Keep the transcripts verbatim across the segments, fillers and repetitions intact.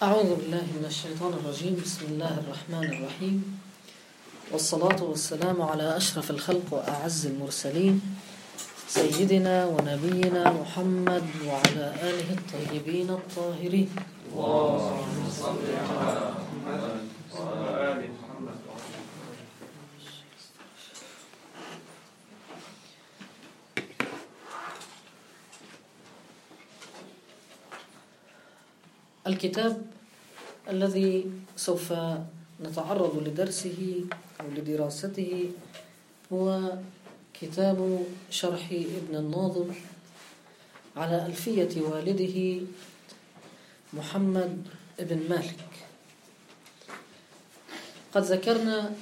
أعوذ بالله من الشيطان الرجيم. بسم الله الرحمن الرحيم، والصلاة والسلام على أشرف الخلق وأعز المرسلين سيدنا ونبينا محمد وعلى آله الطيبين الطاهرين. اللهم صل على محمد وعلى آل محمد. الكتاب الذي سوف نتعرض لدرسه أو لدراسته هو كتاب شرح ابن الناظم على ألفية والده محمد بن مالك. قد ذكرنا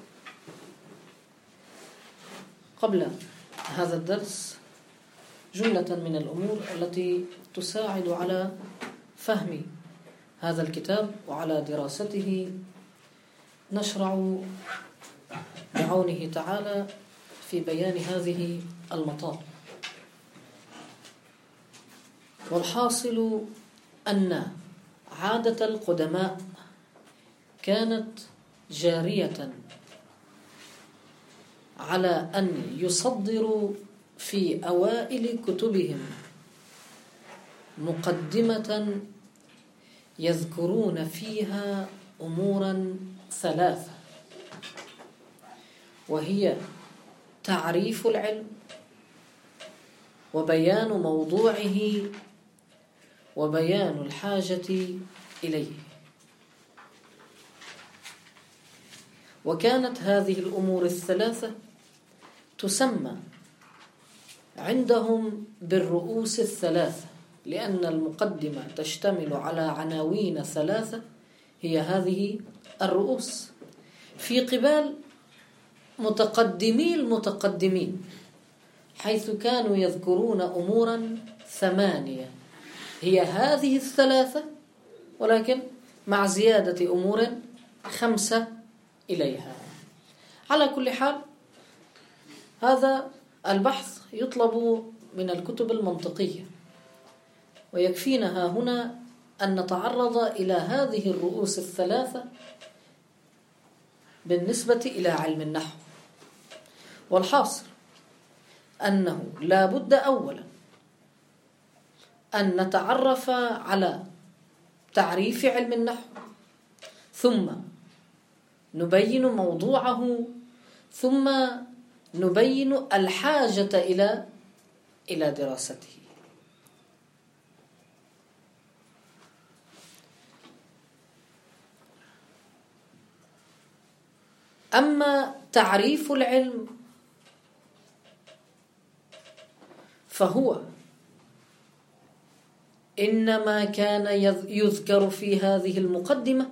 قبل هذا الدرس جملة من الأمور التي تساعد على فهم هذا الكتاب وعلى دراسته. نشرع بعونه تعالى في بيان هذه المطالب، والحاصل أن عادة القدماء كانت جارية على أن يصدروا في أوائل كتبهم مقدمة يذكرون فيها أمورا ثلاثة، وهي تعريف العلم وبيان موضوعه وبيان الحاجة إليه. وكانت هذه الأمور الثلاثة تسمى عندهم بالرؤوس الثلاثة، لأن المقدمة تشتمل على عناوين ثلاثة هي هذه الرؤوس، في قبال متقدمي المتقدمين، حيث كانوا يذكرون أمورا ثمانية هي هذه الثلاثة، ولكن مع زيادة أمور خمسة إليها. على كل حال هذا البحث يطلب من الكتب المنطقية، ويكفينا هنا أن نتعرض إلى هذه الرؤوس الثلاثة بالنسبة إلى علم النحو. والحاصل أنه لا بد أولا أن نتعرف على تعريف علم النحو، ثم نبين موضوعه، ثم نبين الحاجة إلى إلى دراسته. أما تعريف العلم فهو إنما كان يذكر في هذه المقدمة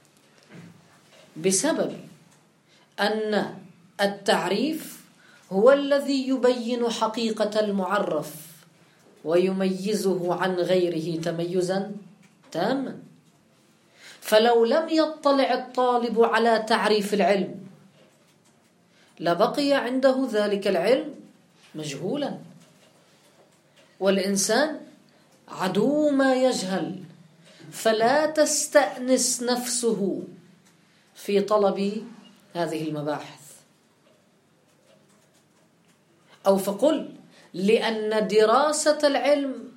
بسبب أن التعريف هو الذي يبين حقيقة المعرف ويميزه عن غيره تميزا تاما. فلو لم يطلع الطالب على تعريف العلم لبقي عنده ذلك العلم مجهولا، والإنسان عدو ما يجهل، فلا تستأنس نفسه في طلب هذه المباحث. أو فقل لأن دراسة العلم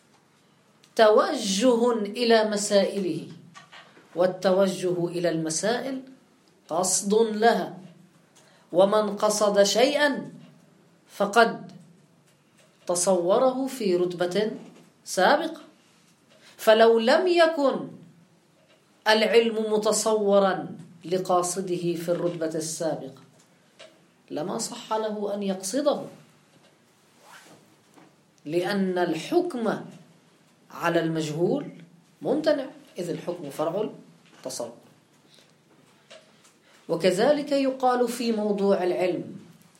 توجه إلى مسائله، والتوجه إلى المسائل قصد لها، ومن قصد شيئا فقد تصوره في رتبة سابقة. فلو لم يكن العلم متصورا لقاصده في الرتبة السابقة لما صح له أن يقصده، لأن الحكم على المجهول ممتنع، إذ الحكم فرع التصور. وكذلك يقال في موضوع العلم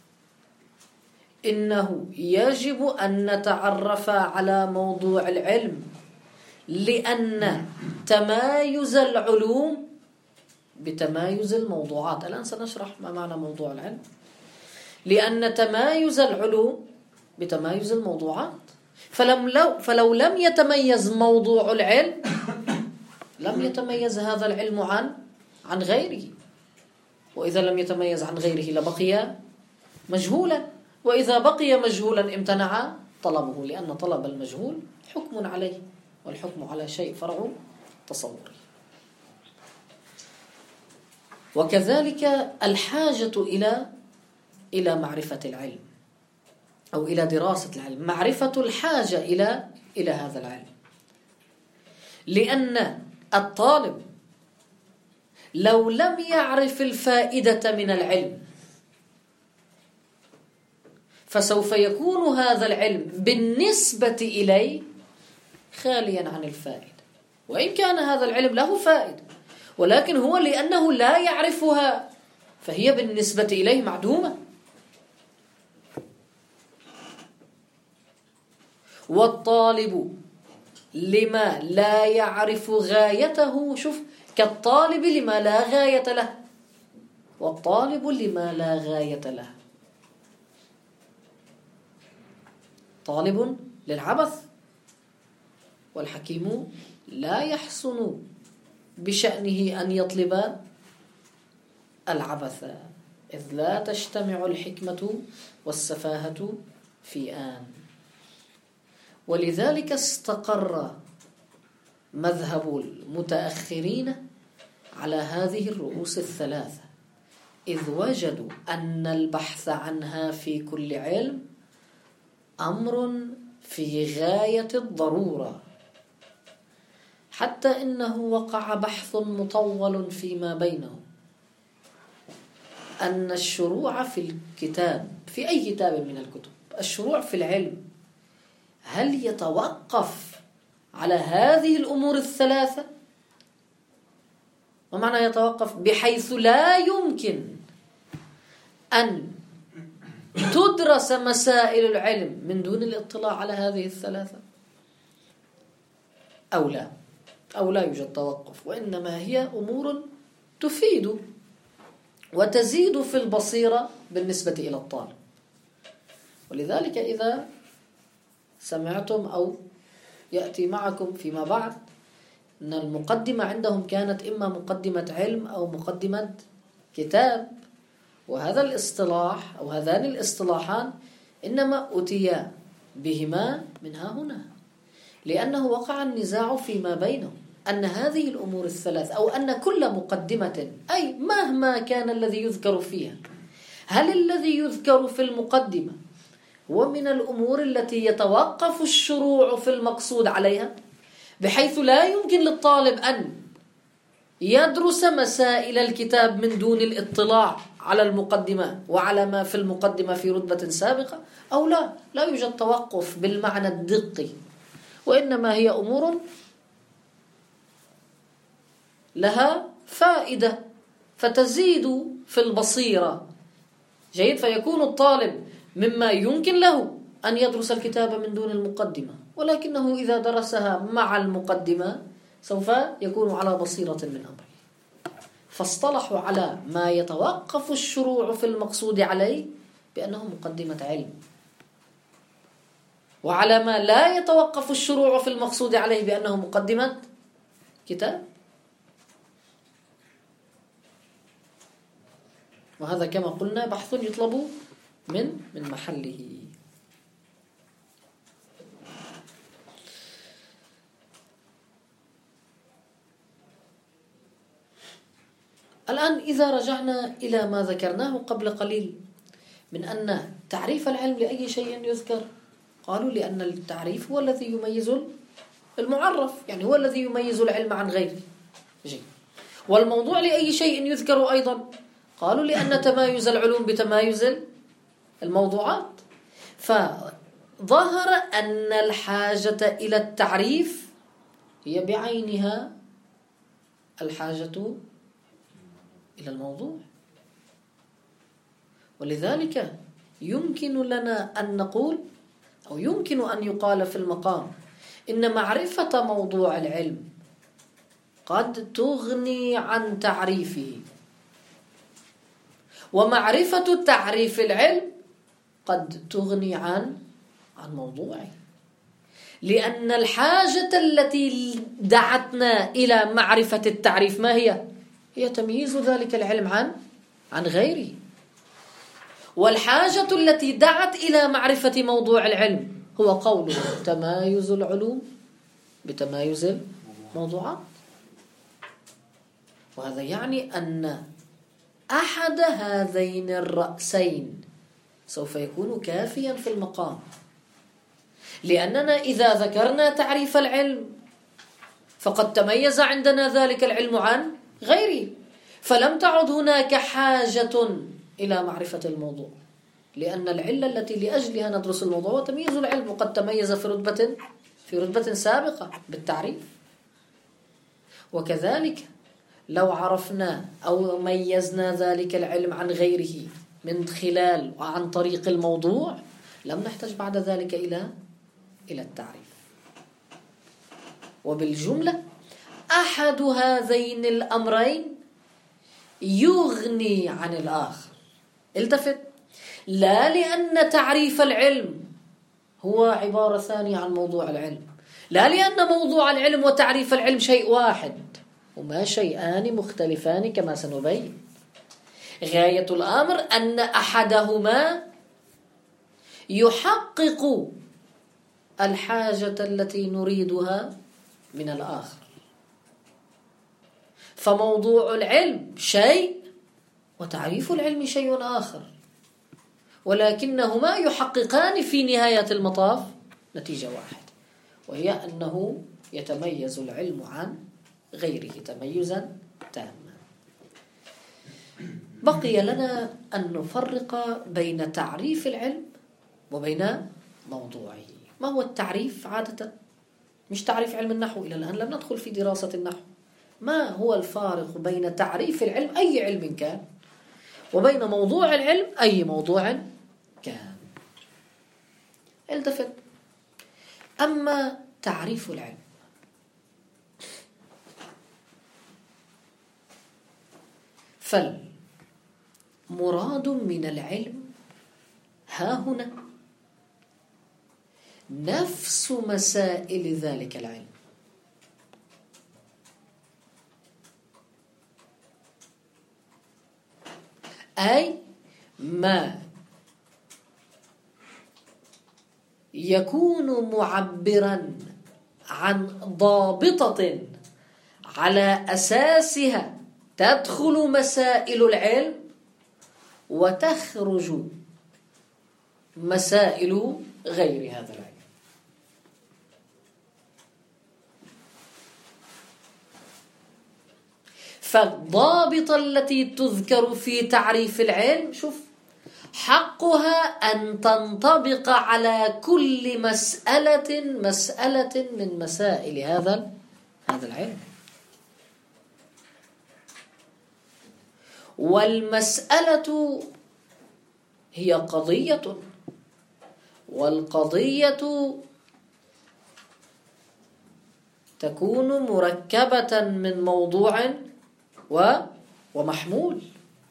إنه يجب أن نتعرف على موضوع العلم، لأن تمايز العلوم بتمايز الموضوعات. الآن سنشرح ما معنى موضوع العلم. لأن تمايز العلوم بتمايز الموضوعات، فلم لو فلو لم يتميز موضوع العلم لم يتميز هذا العلم عن عن غيره، وإذا لم يتميز عن غيره لبقي مجهولا، وإذا بقي مجهولا امتنع طلبه، لأن طلب المجهول حكم عليه، والحكم على شيء فرع تصوري. وكذلك الحاجة إلى إلى معرفة العلم أو إلى دراسة العلم، معرفة الحاجة إلى إلى هذا العلم، لأن الطالب لو لم يعرف الفائدة من العلم فسوف يكون هذا العلم بالنسبة إليه خاليا عن الفائدة، وإن كان هذا العلم له فائدة، ولكن هو لأنه لا يعرفها فهي بالنسبة إليه معدومة. والطالب لما لا يعرف غايته، شوف، كالطالب لما لا غاية له، والطالب لما لا غاية له. طالب للعبث، والحكيم لا يحسن بشأنه أن يطلب العبث، إذ لا تجتمع الحكمة والسفاهة في آن. ولذلك استقر مذهب المتأخرين على هذه الرؤوس الثلاثة، إذ وجدوا أن البحث عنها في كل علم أمر في غاية الضرورة، حتى إنه وقع بحث مطول فيما بينهم أن الشروع في الكتاب، في أي كتاب من الكتب، الشروع في العلم هل يتوقف على هذه الأمور الثلاثة؟ ومعنى يتوقف بحيث لا يمكن أن تدرس مسائل العلم من دون الاطلاع على هذه الثلاثة، أو لا أو لا يوجد توقف، وإنما هي أمور تفيد وتزيد في البصيرة بالنسبة إلى الطالب. ولذلك إذا سمعتم أو يأتي معكم فيما بعد أن المقدمة عندهم كانت إما مقدمة علم أو مقدمة كتاب، وهذا الاصطلاح أو هذان الاصطلاحان إنما أتيا بهما من ها هنا، لأنه وقع النزاع فيما بينهم أن هذه الأمور الثلاث، أو أن كل مقدمة، أي مهما كان الذي يذكر فيها، هل الذي يذكر في المقدمة هو من الأمور التي يتوقف الشروع في المقصود عليها، بحيث لا يمكن للطالب أن يدرس مسائل الكتاب من دون الاطلاع على المقدمة وعلى ما في المقدمة في رتبة سابقة، أو لا لا يوجد توقف بالمعنى الدقي، وإنما هي أمور لها فائدة فتزيد في البصيرة. جيد، فيكون الطالب مما يمكن له أن يدرس الكتاب من دون المقدمة، ولكنه إذا درسها مع المقدمة سوف يكون على بصيرة من أمره. فاصطلحوا على ما يتوقف الشروع في المقصود عليه بأنه مقدمة علم، وعلى ما لا يتوقف الشروع في المقصود عليه بأنه مقدمة كتاب. وهذا كما قلنا بحث يطلب من من محله. الآن إذا رجعنا إلى ما ذكرناه قبل قليل من أن تعريف العلم لأي شيء يذكر، قالوا لأن التعريف هو الذي يميز المعرف، يعني هو الذي يميز العلم عن غيره. جيد. والموضوع لأي شيء يذكر أيضا، قالوا لأن تمايز العلوم بتمايز الموضوعات. فظهر أن الحاجة إلى التعريف هي بعينها الحاجة إلى الموضوع. ولذلك يمكن لنا أن نقول أو يمكن أن يقال في المقام إن معرفة موضوع العلم قد تغني عن تعريفه، ومعرفة تعريف العلم قد تغني عن عن موضوعه، لأن الحاجة التي دعتنا إلى معرفة التعريف ما هي؟ هي تمييز ذلك العلم عن عن غيره. والحاجة التي دعت إلى معرفة موضوع العلم هو قوله تمايز العلوم بتمايز الموضوعات. وهذا يعني أن أحد هذين الرأسين سوف يكون كافيا في المقام، لأننا إذا ذكرنا تعريف العلم فقد تميز عندنا ذلك العلم عن غيره، فلم تعد هناك حاجة إلى معرفة الموضوع، لأن العلة التي لأجلها ندرس الموضوع هو تمييز العلم، وقد تميز في رتبة في رتبة سابقة بالتعريف. وكذلك لو عرفنا أو ميزنا ذلك العلم عن غيره من خلال وعن طريق الموضوع لم نحتاج بعد ذلك إلى إلى التعريف. وبالجملة أحد هذين الأمرين يغني عن الآخر. التفت، لا لأن تعريف العلم هو عبارة ثانية عن موضوع العلم، لا لأن موضوع العلم وتعريف العلم شيء واحد، هما شيئان مختلفان كما سنبين. غاية الأمر أن أحدهما يحقق الحاجة التي نريدها من الآخر. فموضوع العلم شيء وتعريف العلم شيء آخر، ولكنهما يحققان في نهاية المطاف نتيجة واحدة، وهي أنه يتميز العلم عن غيره تميزا تاما. بقي لنا أن نفرق بين تعريف العلم وبين موضوعه. ما هو التعريف عادة؟ مش تعريف علم النحو، إلى الآن لم ندخل في دراسة النحو. ما هو الفارق بين تعريف العلم أي علم كان وبين موضوع العلم أي موضوع كان؟ التفت. أما تعريف العلم فالمراد من العلم ها هنا نفس مسائل ذلك العلم، أي ما يكون معبرا عن ضابطة على أساسها تدخل مسائل العلم وتخرج مسائل غير هذا العلم. فالضابطة التي تذكر في تعريف العلم شوف حقها أن تنطبق على كل مسألة مسألة من مسائل هذا هذا العلم. والمسألة هي قضية، والقضية تكون مركبة من موضوع ومحمول.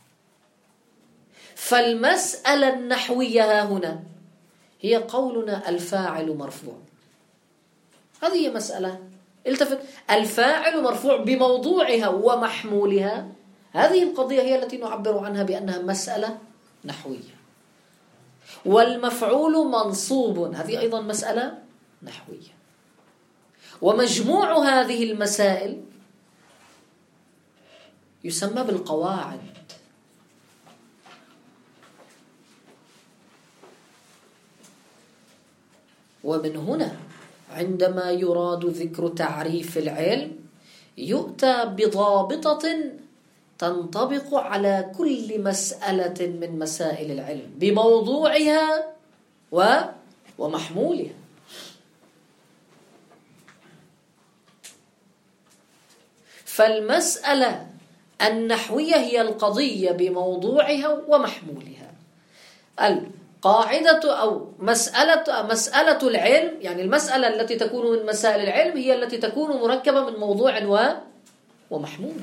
فالمسألة النحوية ها هنا هي قولنا الفاعل مرفوع. هذه مسألة، التفت، الفاعل مرفوع بموضوعها ومحمولها. هذه القضية هي التي نعبر عنها بأنها مسألة نحوية. والمفعول منصوب، هذه أيضا مسألة نحوية. ومجموع هذه المسائل يسمى بالقواعد. ومن هنا عندما يراد ذكر تعريف العلم يؤتى بضابطة تنطبق على كل مسألة من مسائل العلم بموضوعها ومحمولها. فالمسألة النحوية هي القضية بموضوعها ومحمولها. القاعدة أو مسألة مسألة العلم، يعني المسألة التي تكون من مسائل العلم هي التي تكون مركبة من موضوع ومحمول.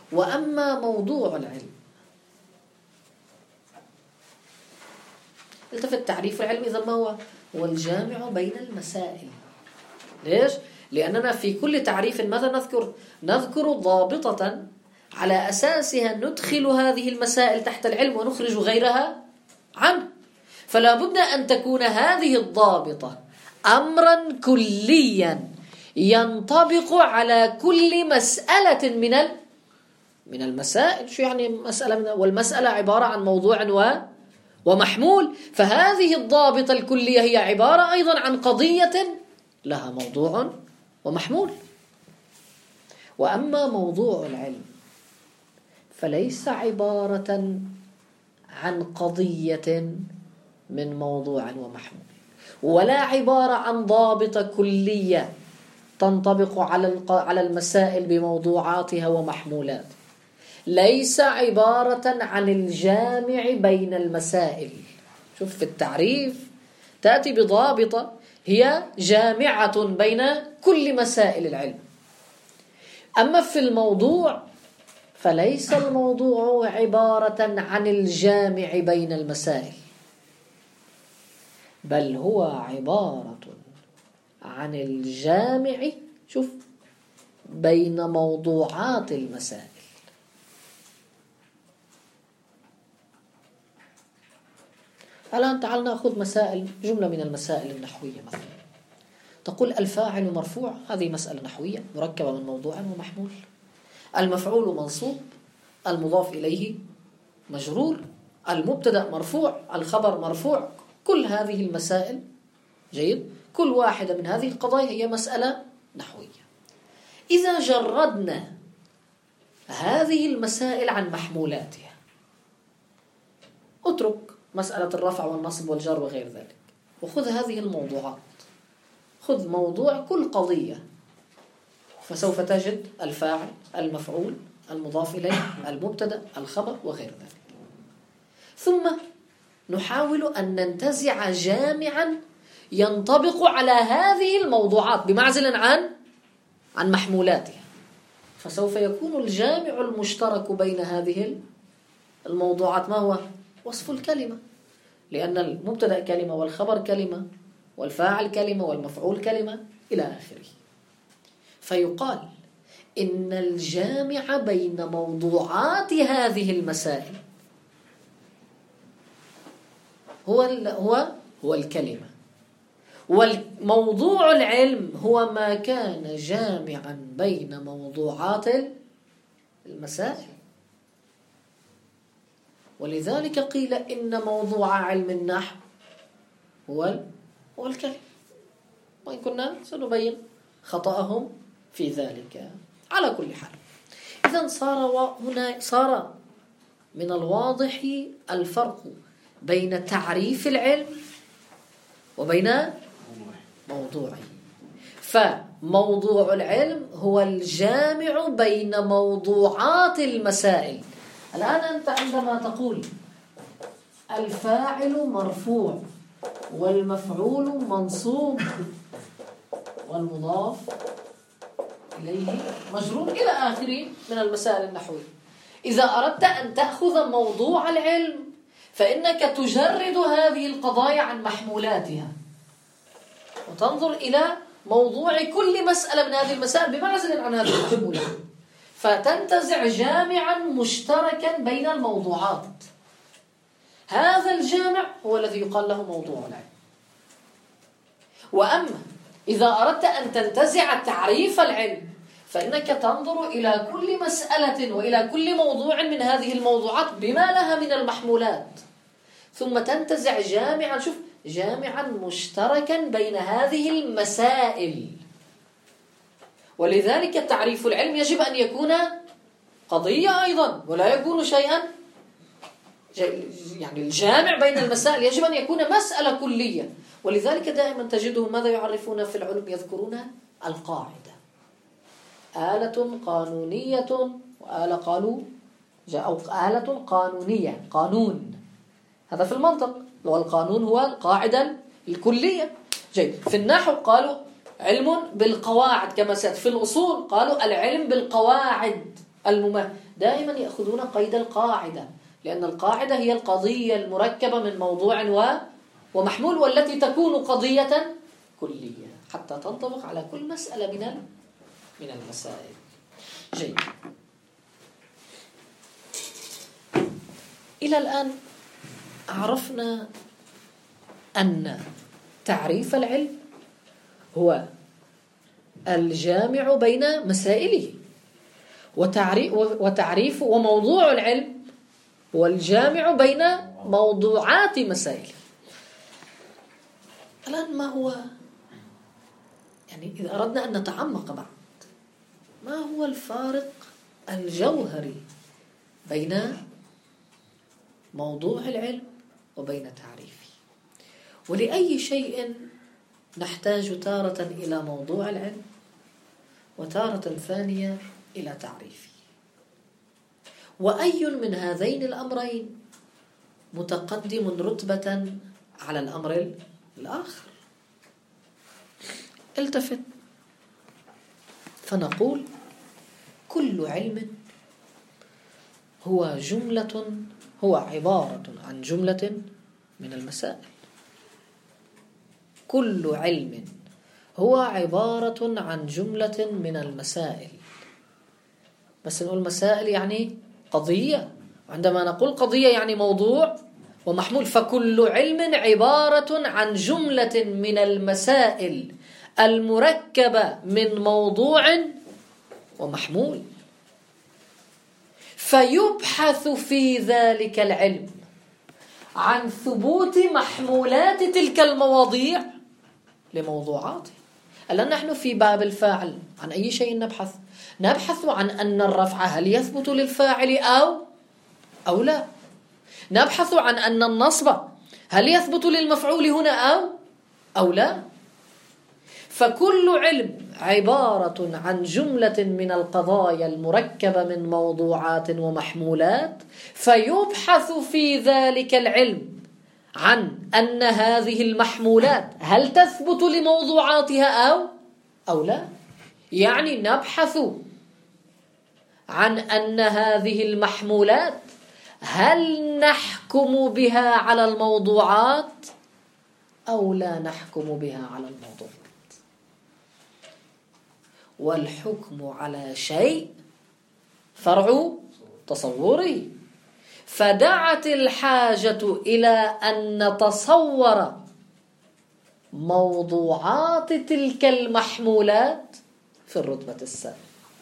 وأما موضوع العلم، التفت تعريف العلم إذا ما هو؟ هو الجامع بين المسائل. ليش؟ لأننا في كل تعريف ماذا نذكر؟ نذكر ضابطة على أساسها ندخل هذه المسائل تحت العلم ونخرج غيرها عنه. فلا بد أن تكون هذه الضابطة أمرا كليا ينطبق على كل مسألة من من المسائل. شو يعني مسألة من والمسألة عبارة عن موضوع و ومحمول، فهذه الضابطة الكلية هي عبارة أيضا عن قضية لها موضوع ومحمول. وأما موضوع العلم فليس عبارة عن قضية من موضوع ومحمول، ولا عبارة عن ضابطة كلية تنطبق على على المسائل بموضوعاتها ومحمولاتها. ليس عبارة عن الجامع بين المسائل. شوف في التعريف تأتي بضابطة هي جامعة بين كل مسائل العلم. أما في الموضوع فليس الموضوع عبارة عن الجامع بين المسائل، بل هو عبارة عن الجامع شوف بين موضوعات المسائل. الآن تعال نأخذ مسائل، جملة من المسائل النحوية مثلا. تقول الفاعل مرفوع، هذه مسألة نحوية مركبة من موضوع ومحمول. المفعول منصوب، المضاف إليه مجرور، المبتدأ مرفوع، الخبر مرفوع. كل هذه المسائل جيد، كل واحدة من هذه القضايا هي مسألة نحوية. إذا جردنا هذه المسائل عن محمولاتها، اترك مسألة الرفع والنصب والجر وغير ذلك، وخذ هذه الموضوعات، خذ موضوع كل قضية، فسوف تجد الفاعل، المفعول، المضاف إليه، المبتدأ، الخبر وغير ذلك. ثم نحاول أن ننتزع جامعا ينطبق على هذه الموضوعات بمعزل عن عن محمولاتها، فسوف يكون الجامع المشترك بين هذه الموضوعات ما هو؟ وصف الكلمة، لأن المبتدأ كلمة والخبر كلمة والفاعل كلمة والمفعول كلمة إلى آخره. فيقال إن الجامع بين موضوعات هذه المسائل هو هو هو الكلمة، والموضوع العلم هو ما كان جامعا بين موضوعات المسائل. ولذلك قيل إن موضوع علم النحو هو هو الكلمة، وإن كنا سنبين خطأهم في ذلك. على كل حال، إذن صار هنا صار من الواضح الفرق بين تعريف العلم وبين موضوعه. فموضوع العلم هو الجامع بين موضوعات المسائل. الآن أنت عندما تقول الفاعل مرفوع والمفعول منصوب والمضاف إليه مجرور إلى آخره من المسائل النحوية، إذا أردت أن تأخذ موضوع العلم فإنك تجرد هذه القضايا عن محمولاتها وتنظر إلى موضوع كل مسألة من هذه المسائل بمعزل عن هذه المحمولات، فتنتزع جامعا مشتركا بين الموضوعات. هذا الجامع هو الذي يقال له موضوع العلم. وأما إذا أردت أن تنتزع تعريف العلم فإنك تنظر إلى كل مسألة وإلى كل موضوع من هذه الموضوعات بما لها من المحمولات، ثم تنتزع جامعا، شوف، جامعا مشتركا بين هذه المسائل. ولذلك تعريف العلم يجب أن يكون قضية أيضا، ولا يكون شيئا يعني الجامع بين المسائل يجب أن يكون مسألة كلية. ولذلك دائما تجدهم ماذا يعرفون في العلم؟ يذكرون القاعدة، آلة قانونية، وآلة قالوا أو آلة قانونية، قانون، هذا في المنطق، والقانون هو القاعدة الكلية. جيد. في النحو قالوا علم بالقواعد، كما سيأتي في الأصول قالوا العلم بالقواعد المماثلة. دائما يأخذون قيد القاعدة، لأن القاعدة هي القضية المركبة من موضوع ومحمول، والتي تكون قضية كلية حتى تنطبق على كل مسألة من من المسائل. جيد. إلى الآن عرفنا أن تعريف العلم هو الجامع بين مسائله، وتعريف وموضوع العلم هو الجامع بين موضوعات مسائله. الآن ما هو، يعني إذا أردنا أن نتعمق بعد، ما هو الفارق الجوهري بين موضوع العلم وبين تعريفه؟ ولأي شيء نحتاج تارة إلى موضوع العلم وتارة ثانية إلى تعريفه، وأي من هذين الأمرين متقدم رتبة على الأمر الآخر؟ التفت فنقول كل علم هو جملة هو عبارة عن جملة من المسائل. كل علم هو عبارة عن جملة من المسائل. بس نقول مسائل يعني قضية، عندما نقول قضية يعني موضوع ومحمول. فكل علم عبارة عن جملة من المسائل المركبة من موضوع ومحمول، فيبحث في ذلك العلم عن ثبوت محمولات تلك المواضيع لموضوعاته. الآن نحن في باب الفاعل عن أي شيء نبحث؟ نبحث عن أن الرفع هل يثبت للفاعل أو أو لا. نبحث عن أن النصب هل يثبت للمفعول هنا أو أو لا. فكل علم عبارة عن جملة من القضايا المركبة من موضوعات ومحمولات، فيبحث في ذلك العلم عن أن هذه المحمولات هل تثبت لموضوعاتها أو أو لا. يعني نبحث عن أن هذه المحمولات هل نحكم بها على الموضوعات أو لا نحكم بها على الموضوعات. والحكم على شيء فرع تصوره، فدعت الحاجة إلى أن نتصور موضوعات تلك المحمولات في الرتبة السابقة،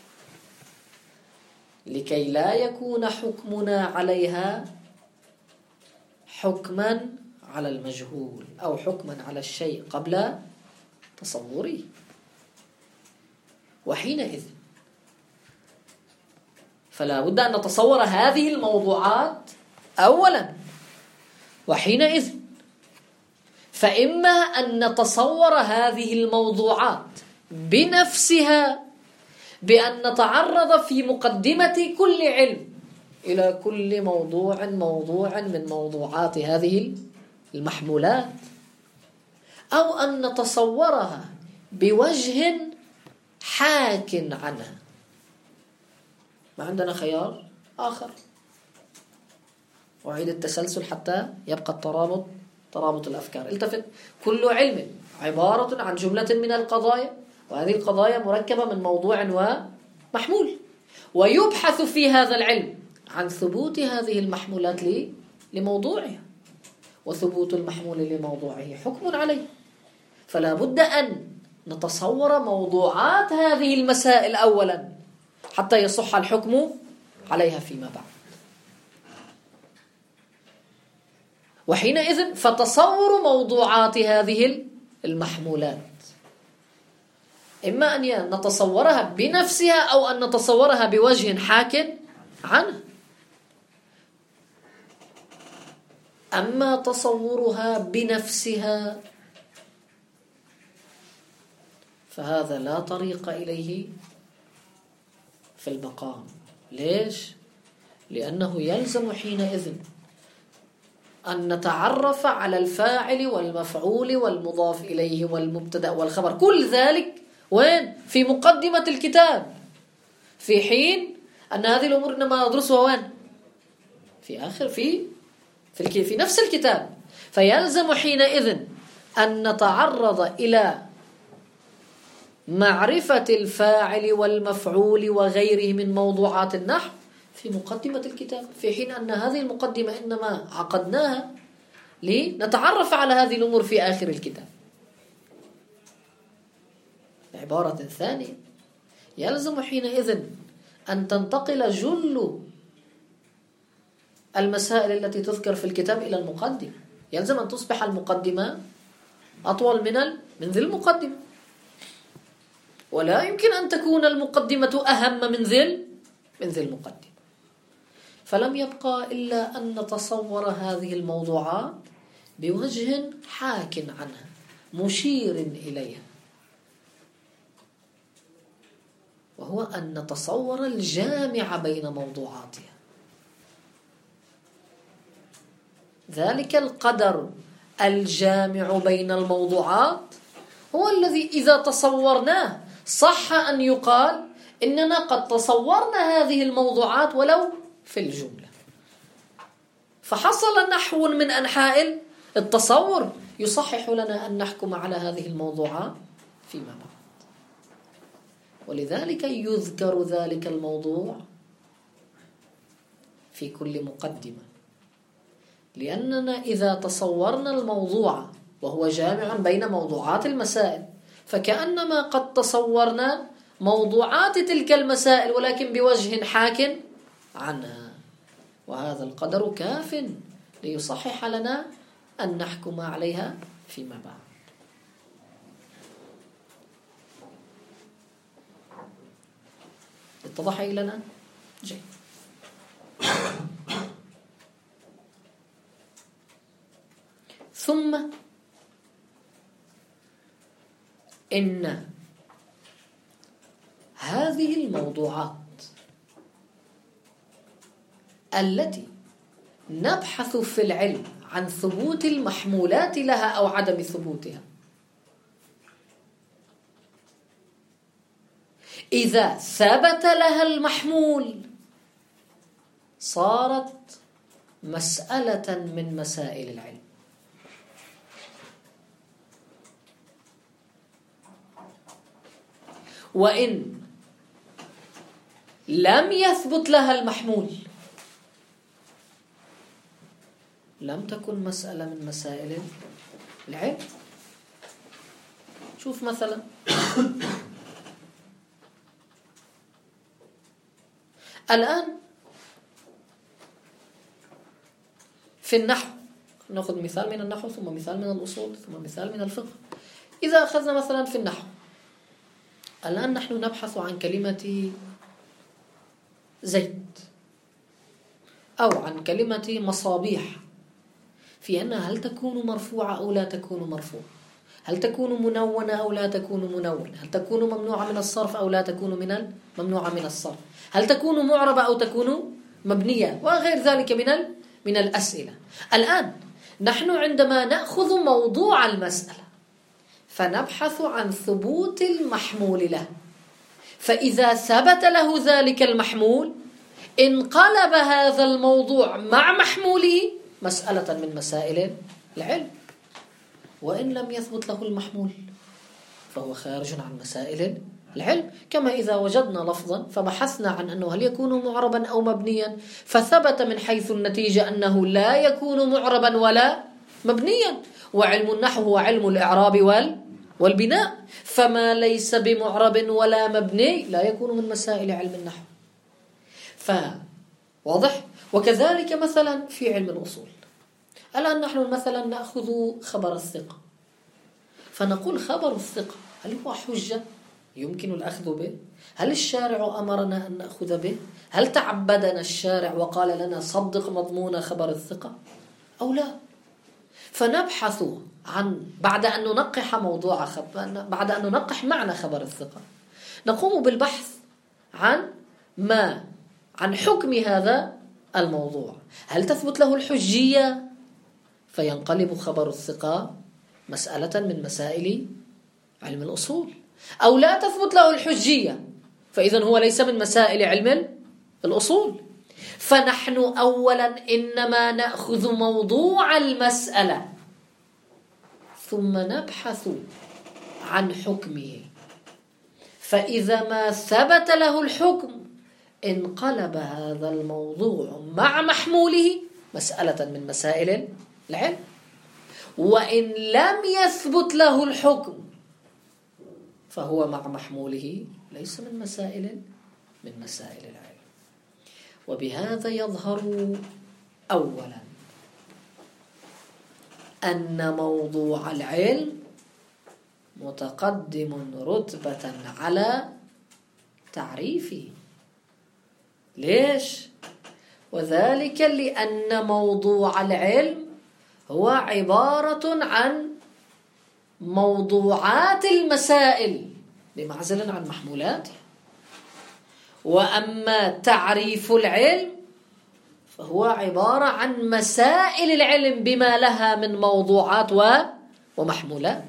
لكي لا يكون حكمنا عليها حكما على المجهول أو حكما على الشيء قبل تصوره. وحينئذ فلا بد أن نتصور هذه الموضوعات أولا. وحينئذ فإما أن نتصور هذه الموضوعات بنفسها بأن نتعرض في مقدمة كل علم إلى كل موضوع موضوع من موضوعات هذه المحمولات، أو أن نتصورها بوجه حاك عنها. ما عندنا خيار آخر. وعيد التسلسل حتى يبقى الترابط ترابط الأفكار. التفت، كل علم عبارة عن جملة من القضايا، وهذه القضايا مركبة من موضوع ومحمول، ويبحث في هذا العلم عن ثبوت هذه المحمولات لموضوعها، وثبوت المحمول لموضوعه حكم عليه. فلا بد أن نتصور موضوعات هذه المسائل أولا حتى يصح الحكم عليها فيما بعد. وحينئذ فتصور موضوعات هذه المحمولات إما أن نتصورها بنفسها أو أن نتصورها بوجه حاك عنه. أما تصورها بنفسها فهذا لا طريق إليه في المقام. ليش؟ لأنه يلزم حينئذ أن نتعرف على الفاعل والمفعول والمضاف إليه والمبتدأ والخبر، كل ذلك وين؟ في مقدمة الكتاب، في حين أن هذه الأمور إنما ندرسها وين؟ في آخر في في, في نفس الكتاب. فيلزم حينئذ أن نتعرض إلى معرفة الفاعل والمفعول وغيره من موضوعات النحو في مقدمة الكتاب، في حين أن هذه المقدمة إنما عقدناها لنتعرف على هذه الأمور في آخر الكتاب. بعبارة ثانية، يلزم حينئذ أن تنتقل جل المسائل التي تذكر في الكتاب إلى المقدمة. يلزم أن تصبح المقدمة أطول من من ذي المقدمة، ولا يمكن أن تكون المقدمة أهم من ذي من ذي المقدمة. فلم يبقى إلا أن نتصور هذه الموضوعات بوجه حاك عنها مشير إليها، وهو أن نتصور الجامع بين موضوعاتها. ذلك القدر الجامع بين الموضوعات هو الذي إذا تصورناه صح أن يقال إننا قد تصورنا هذه الموضوعات ولو في الجملة، فحصل نحو من أنحاء التصور يصحح لنا أن نحكم على هذه الموضوعات فيما بعد. ولذلك يذكر ذلك الموضوع في كل مقدمة، لأننا إذا تصورنا الموضوع وهو جامع بين موضوعات المسائل فكأنما قد تصورنا موضوعات تلك المسائل ولكن بوجه حاك عنها، وهذا القدر كاف ليصحح لنا أن نحكم عليها فيما بعد. اتضح لنا؟ جيد. ثم إن هذه الموضوعات التي نبحث في العلم عن ثبوت المحمولات لها أو عدم ثبوتها، إذا ثبت لها المحمول صارت مسألة من مسائل العلم، وإن لم يثبت لها المحمول لم تكن مسألة من مسائل العلم. شوف مثلا الآن في النحو، نأخذ مثال من النحو ثم مثال من الأصول ثم مثال من الفقه. إذا أخذنا مثلا في النحو، الآن نحن نبحث عن كلمة زيت أو عن كلمة مصابيح، في أنها هل تكون مرفوعة أو لا تكون مرفوعة، هل تكون منونة أو لا تكون منونة، هل تكون ممنوعة من الصرف أو لا تكون من ممنوعة من الصرف، هل تكون معربة أو تكون مبنية، وغير ذلك من من الأسئلة. الآن نحن عندما نأخذ موضوع المسألة فنبحث عن ثبوت المحمول له، فإذا ثبت له ذلك المحمول انقلب هذا الموضوع مع محموله مسألة من مسائل العلم، وإن لم يثبت له المحمول فهو خارج عن مسائل العلم. كما إذا وجدنا لفظا فبحثنا عن أنه هل يكون معربا أو مبنيا، فثبت من حيث النتيجة أنه لا يكون معربا ولا مبنيا، وعلم النحو هو علم الإعراب وال والبناء، فما ليس بمعرب ولا مبني لا يكون من مسائل علم النحو. فواضح. وكذلك مثلا في علم الأصول، الآن نحن مثلا نأخذ خبر الثقة، فنقول خبر الثقة هل هو حجة يمكن الأخذ به؟ هل الشارع أمرنا أن نأخذ به؟ هل تعبدنا الشارع وقال لنا صدق مضمون خبر الثقة أو لا؟ فنبحث عن بعد أن ننقح موضوع خبر، بعد أن ننقح معنى خبر الثقة، نقوم بالبحث عن ما عن حكم هذا الموضوع. هل تثبت له الحجية فينقلب خبر الثقة مسألة من مسائل علم الأصول، أو لا تثبت له الحجية فإذن هو ليس من مسائل علم الأصول. فنحن أولا إنما نأخذ موضوع المسألة ثم نبحث عن حكمه، فإذا ما ثبت له الحكم انقلب هذا الموضوع مع محموله مسألة من مسائل العلم، وإن لم يثبت له الحكم فهو مع محموله ليس من مسائل من مسائل العلم. وبهذا يظهر أولا أن موضوع العلم متقدم رتبة على تعريفه. ليش؟ وذلك لأن موضوع العلم هو عبارة عن موضوعات المسائل بمعزل عن محمولاتها، وأما تعريف العلم فهو عبارة عن مسائل العلم بما لها من موضوعات ومحمولات.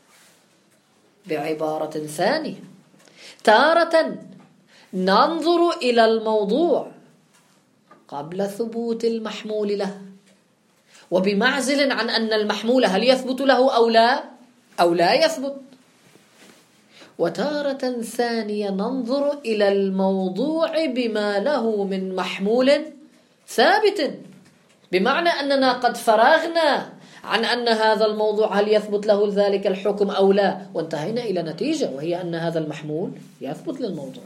بعبارة ثانية، تارة ننظر إلى الموضوع قبل ثبوت المحمول له، وبمعزل عن أن المحمول هل يثبت له أو لا أو لا يثبت. وتارة ثانية ننظر إلى الموضوع بما له من محمول ثابت، بمعنى أننا قد فرغنا عن أن هذا الموضوع هل يثبت له ذلك الحكم أو لا، وانتهينا إلى نتيجة وهي أن هذا المحمول يثبت للموضوع.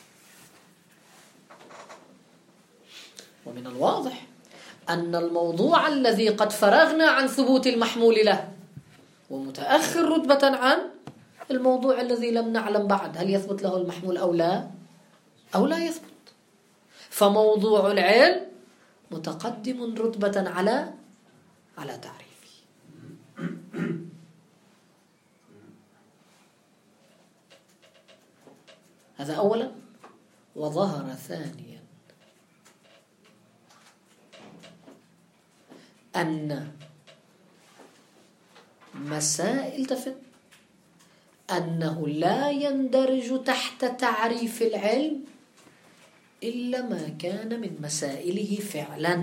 ومن الواضح أن الموضوع الذي قد فرغنا عن ثبوت المحمول له ومتأخر رتبة عن الموضوع الذي لم نعلم بعد هل يثبت له المحمول أو لا أو لا يثبت. فموضوع العلم متقدم رتبة على على تعريفه. هذا أولا. وظهر ثانيا أن مسائل تفهم أنه لا يندرج تحت تعريف العلم إلا ما كان من مسائله فعلا.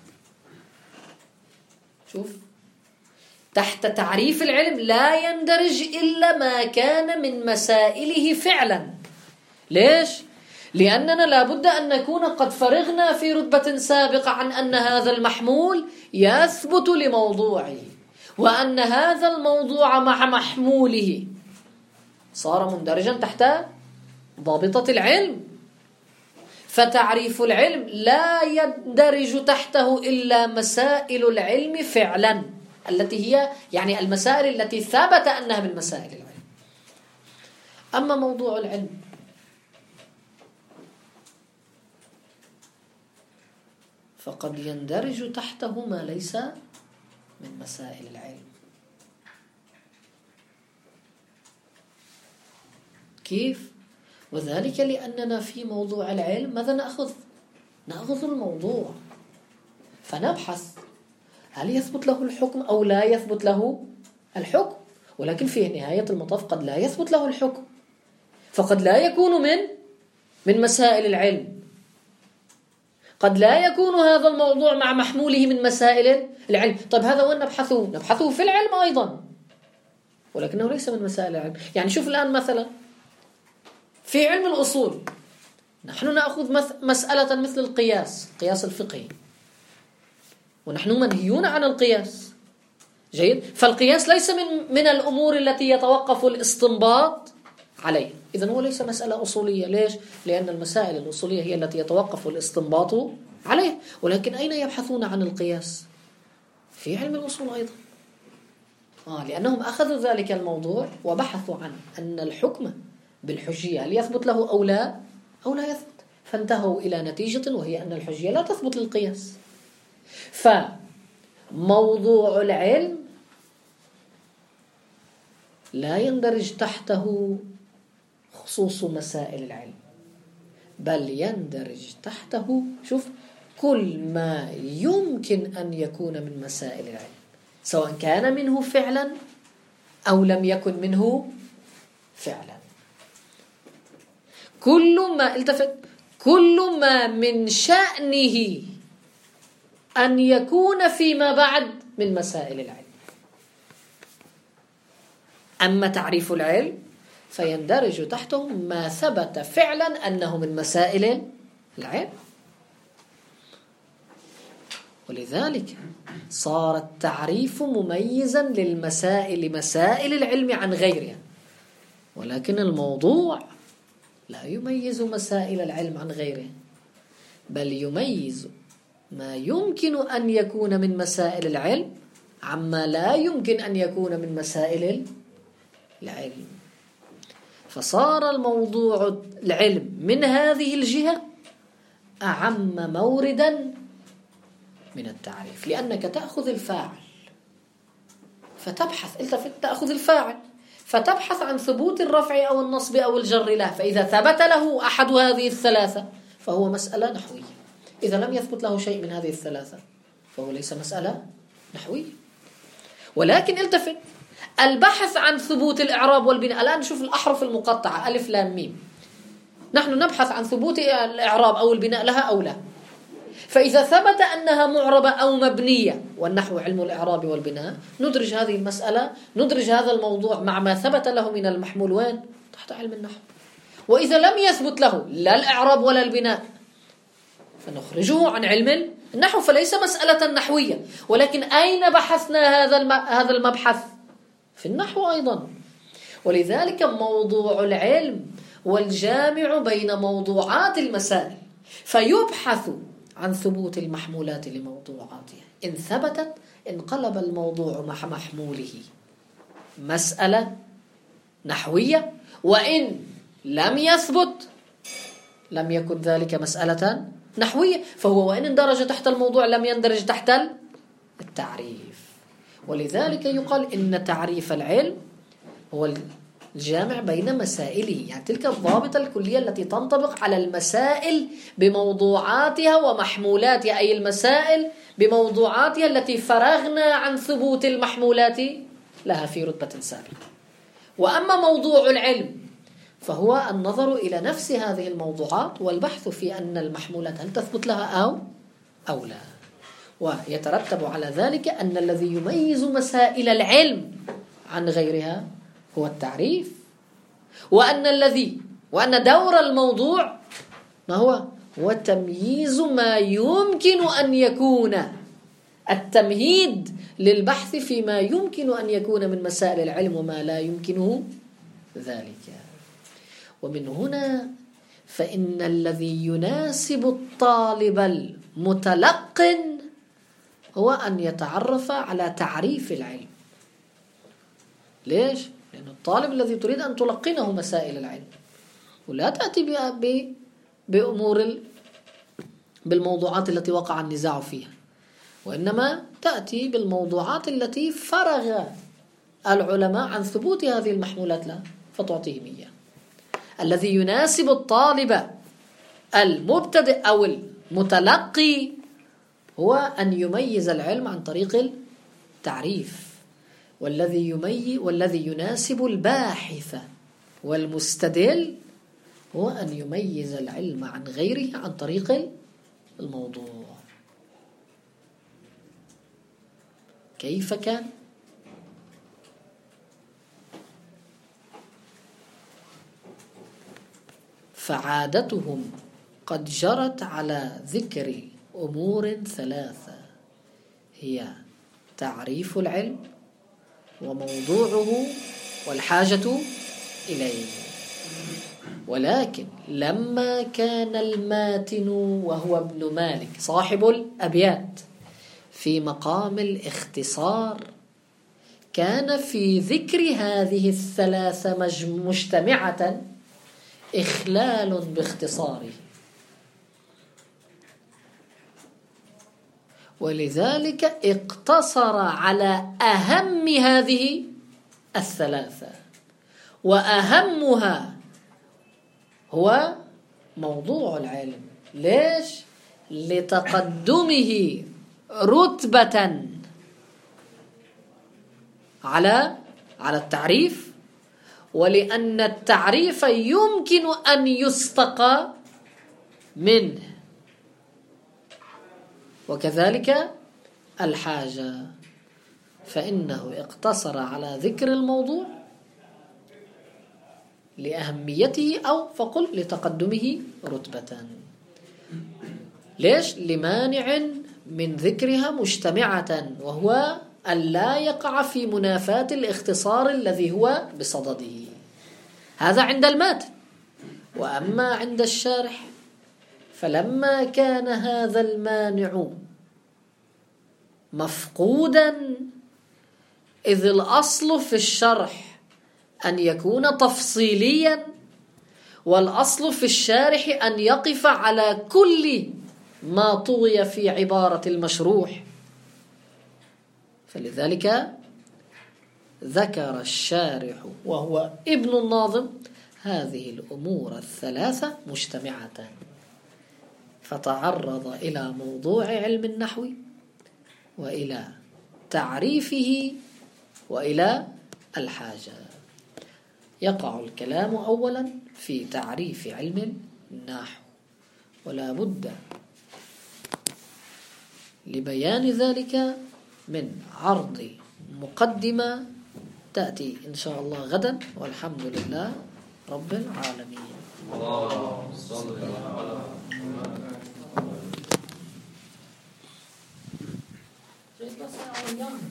شوف، تحت تعريف العلم لا يندرج إلا ما كان من مسائله فعلا. ليش؟ لأننا لابد أن نكون قد فرغنا في رتبة سابقة عن أن هذا المحمول يثبت لموضوعه، وأن هذا الموضوع مع محموله صار مندرجا تحت ضابطة العلم. فتعريف العلم لا يندرج تحته إلا مسائل العلم فعلا، التي هي يعني المسائل التي ثبت أنها من مسائل العلم. أما موضوع العلم فقد يندرج تحته ما ليس من مسائل العلم. كيف؟ وذلك لأننا في موضوع العلم ماذا نأخذ؟ نأخذ الموضوع فنبحث هل يثبت له الحكم أو لا يثبت له الحكم، ولكن في نهاية المطاف قد لا يثبت له الحكم، فقد لا يكون من من مسائل العلم، قد لا يكون هذا الموضوع مع محموله من مسائل العلم. طيب هذا وين نبحثه؟ نبحثه في العلم أيضا، ولكنه ليس من مسائل العلم. يعني شوف الآن مثلا في علم الأصول نحن نأخذ مسألة مثل القياس، القياس الفقهي، ونحن منهيون عن القياس. جيد؟ فالقياس ليس من من الأمور التي يتوقف الاستنباط عليه، إذن هو ليس مسألة أصولية. ليش؟ لأن المسائل الأصولية هي التي يتوقف الاستنباط عليه. ولكن أين يبحثون عن القياس؟ في علم الأصول أيضا، آه لأنهم أخذوا ذلك الموضوع وبحثوا عن أن الحكم بالحجية هل يثبت له أو لا أو لا يثبت، فانتهوا إلى نتيجة وهي أن الحجية لا تثبت للقياس. فموضوع العلم لا يندرج تحته خصوص مسائل العلم، بل يندرج تحته شوف كل ما يمكن أن يكون من مسائل العلم، سواء كان منه فعلا أو لم يكن منه فعلا. كل ما التفت كل ما من شأنه أن يكون فيما بعد من مسائل العلم. أما تعريف العلم فيندرج تحته ما ثبت فعلا أنه من مسائل العلم. ولذلك صار التعريف مميزا للمسائل مسائل العلم عن غيرها، ولكن الموضوع لا يميز مسائل العلم عن غيره، بل يميز ما يمكن أن يكون من مسائل العلم عما لا يمكن أن يكون من مسائل العلم. فصار الموضوع العلم من هذه الجهة أعم موردا من التعريف، لأنك تأخذ الفاعل فتبحث، التفت، تأخذ الفاعل فتبحث عن ثبوت الرفع أو النصب أو الجر له، فإذا ثبت له أحد هذه الثلاثة فهو مسألة نحوية، إذا لم يثبت له شيء من هذه الثلاثة فهو ليس مسألة نحوية. ولكن التفت، البحث عن ثبوت الإعراب والبناء، الآن نشوف الأحرف المقطعة ألف لام ميم، نحن نبحث عن ثبوت الإعراب أو البناء لها أو لا، فإذا ثبت أنها معربة أو مبنية، والنحو علم الإعراب والبناء، ندرج هذه المسألة، ندرج هذا الموضوع مع ما ثبت له من المحمول وين؟ تحت علم النحو. وإذا لم يثبت له لا الإعراب ولا البناء فنخرجه عن علم النحو، فليس مسألة نحوية. ولكن أين بحثنا هذا هذا المبحث؟ في النحو أيضا. ولذلك موضوع العلم والجامع بين موضوعات المسائل، فيبحث عن ثبوت المحمولات لموضوعاتها، إن ثبتت انقلب الموضوع مع محموله مسألة نحوية، وإن لم يثبت لم يكن ذلك مسألة نحوية، فهو وإن اندرج تحت الموضوع لم يندرج تحت التعريف. ولذلك يقال إن تعريف العلم هو الجامع بين مسائله، يعني تلك الضابطة الكلية التي تنطبق على المسائل بموضوعاتها ومحمولاتها، أي المسائل بموضوعاتها التي فرغنا عن ثبوت المحمولات لها في رتبة سابقة. وأما موضوع العلم فهو النظر إلى نفس هذه الموضوعات والبحث في أن المحمولات هل تثبت لها أو أو لا. ويترتب على ذلك أن الذي يميز مسائل العلم عن غيرها هو التعريف، وأن الذي وأن دور الموضوع ما هو؟ هو تمييز ما يمكن أن يكون، التمهيد للبحث فيما يمكن أن يكون من مسائل العلم وما لا يمكنه ذلك. ومن هنا فإن الذي يناسب الطالب المتلقن هو أن يتعرف على تعريف العلم. ليش؟ لأن الطالب الذي تريد أن تلقنه مسائل العلم، ولا تأتي بأمور بالموضوعات التي وقع النزاع فيها، وإنما تأتي بالموضوعات التي فرغ العلماء عن ثبوت هذه المحمولات له فتعطيهم إياه. الذي يناسب الطالب المبتدئ أو المتلقي هو أن يميز العلم عن طريق التعريف، والذي يميز والذي يناسب الباحث والمستدل هو أن يميز العلم عن غيره عن طريق الموضوع. كيف كان؟ فعادتهم قد جرت على ذكر أمور ثلاثة، هي تعريف العلم وموضوعه والحاجة إليه. ولكن لما كان الماتن وهو ابن مالك صاحب الأبيات في مقام الاختصار، كان في ذكر هذه الثلاثة مجتمعة إخلال باختصاره، ولذلك اقتصر على أهم هذه الثلاثة، وأهمها هو موضوع العلم. ليش؟ لتقدمه رتبة على على التعريف، ولأن التعريف يمكن أن يستقى منه، وكذلك الحاجة، فإنه اقتصر على ذكر الموضوع لأهميته أو فقل لتقدمه رتبة. ليش؟ لمانع من ذكرها مجتمعة، وهو أن لا يقع في منافاة الاختصار الذي هو بصدده. هذا عند الماتن. وأما عند الشارح فلما كان هذا المانع مفقودا، إذ الأصل في الشرح أن يكون تفصيليا، والأصل في الشارح أن يقف على كل ما طوي في عبارة المشروح. فلذلك ذكر الشارح وهو ابن الناظم هذه الأمور الثلاثة مجتمعة، فتعرض إلى موضوع علم النحو وإلى تعريفه وإلى الحاجة. يقع الكلام أولا في تعريف علم النحو، ولا بد لبيان ذلك من عرض مقدمة تأتي إن شاء الله غدا، والحمد لله رب العالمين. اللهم صل على محمد.